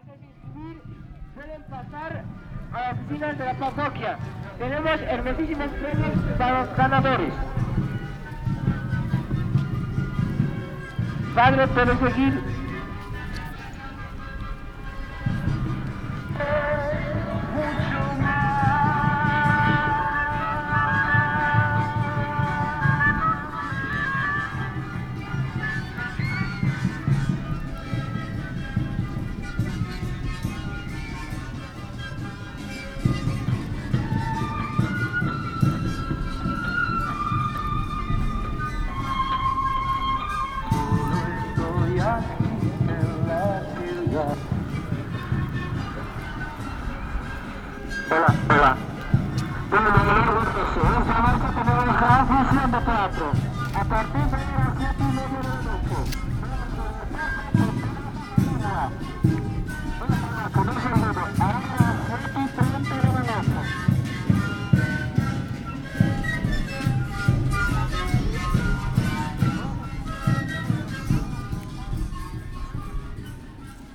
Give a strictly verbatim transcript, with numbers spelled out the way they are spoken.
quieren inscribir pueden pasar a las oficinas de la parroquia. Tenemos hermosísimos premios para los ganadores. Padre, ¿puede seguir? Hola, hola. Bueno, lo que les gusta es esa marcha tenemos la función de teatro. A partir de las siete y media de